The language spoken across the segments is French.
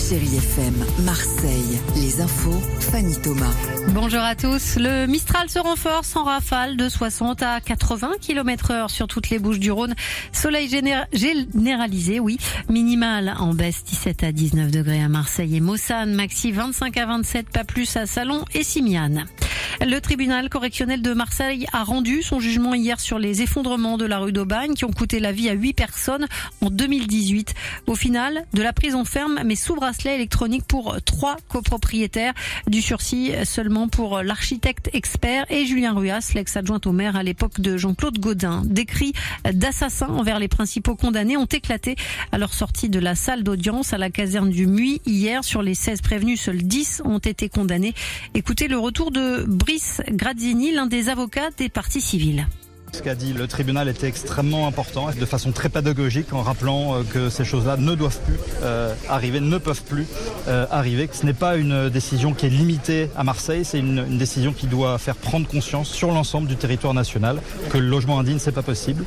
Chérie FM, Marseille, les infos, Fanny Thomas. Bonjour à tous. Le Mistral se renforce en rafale de 60 à 80 km/h sur toutes les Bouches-du-Rhône. Soleil généralisé, oui. Minimal en baisse 17 à 19 degrés à Marseille et Mossane. Maxi 25 à 27, pas plus à Salon et Simiane. Le tribunal correctionnel de Marseille a rendu son jugement hier sur les effondrements de la rue d'Aubagne qui ont coûté la vie à 8 personnes en 2018. Au final, de la prison ferme mais sous bracelet électronique pour 3 copropriétaires. Du sursis seulement pour l'architecte expert et Julien Ruas, l'ex-adjoint au maire à l'époque de Jean-Claude Gaudin. Des cris d'assassin envers les principaux condamnés ont éclaté à leur sortie de la salle d'audience à la caserne du Muy. Hier, sur les 16 prévenus, seuls 10 ont été condamnés. Écoutez le retour de Brice Grazzini, l'un des avocats des parties civiles. Ce qu'a dit le tribunal était extrêmement important, de façon très pédagogique, en rappelant que ces choses-là ne doivent plus arriver, ne peuvent plus arriver, que ce n'est pas une décision qui est limitée à Marseille, c'est une décision qui doit faire prendre conscience sur l'ensemble du territoire national que le logement indigne, c'est pas possible,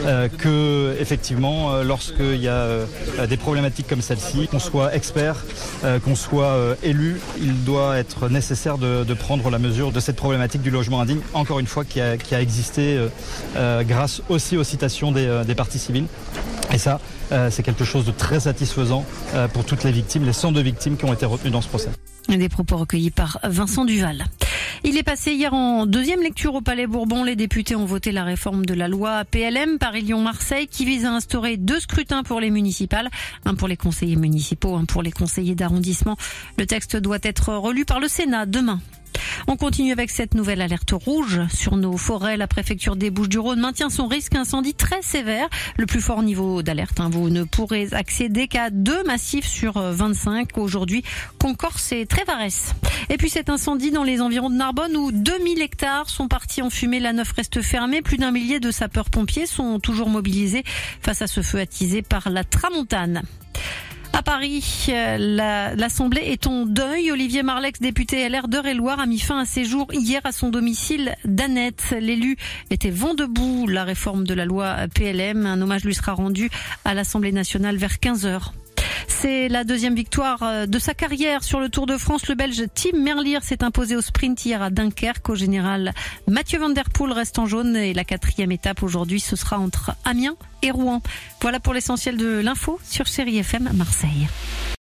que effectivement, lorsqu'il y a des problématiques comme celle-ci, qu'on soit expert, qu'on soit élu, il doit être nécessaire de prendre la mesure de cette problématique du logement indigne, encore une fois, qui a existé grâce aussi aux citations des parties civiles. Et ça, c'est quelque chose de très satisfaisant pour toutes les victimes, les 102 victimes qui ont été retenues dans ce procès. Des propos recueillis par Vincent Duval. Il est passé hier en deuxième lecture au Palais Bourbon. Les députés ont voté la réforme de la loi PLM Paris-Lyon-Marseille qui vise à instaurer 2 scrutins pour les municipales. Un pour les conseillers municipaux, un pour les conseillers d'arrondissement. Le texte doit être relu par le Sénat demain. On continue avec cette nouvelle alerte rouge sur nos forêts. La préfecture des Bouches-du-Rhône maintient son risque incendie très sévère. Le plus fort niveau d'alerte. Vous ne pourrez accéder qu'à 2 massifs sur 25 aujourd'hui. Concorse et Trévarès. Et puis cet incendie dans les environs de Narbonne où 2000 hectares sont partis en fumée. La Neuf reste fermée. Plus d'1 millier de sapeurs-pompiers sont toujours mobilisés face à ce feu attisé par la tramontane. À Paris, l'Assemblée est en deuil. Olivier Marleix, député LR d'Eure-et-Loir, a mis fin à ses jours hier à son domicile d'Annette. L'élu était vent debout. La réforme de la loi PLM. Un hommage lui sera rendu à l'Assemblée nationale vers 15h. C'est la 2e victoire de sa carrière sur le Tour de France. Le Belge Tim Merlier s'est imposé au sprint hier à Dunkerque. Au général, Mathieu Van Der Poel reste en jaune et la 4e étape aujourd'hui, ce sera entre Amiens et Rouen. Voilà pour l'essentiel de l'info sur Chérie FM Marseille.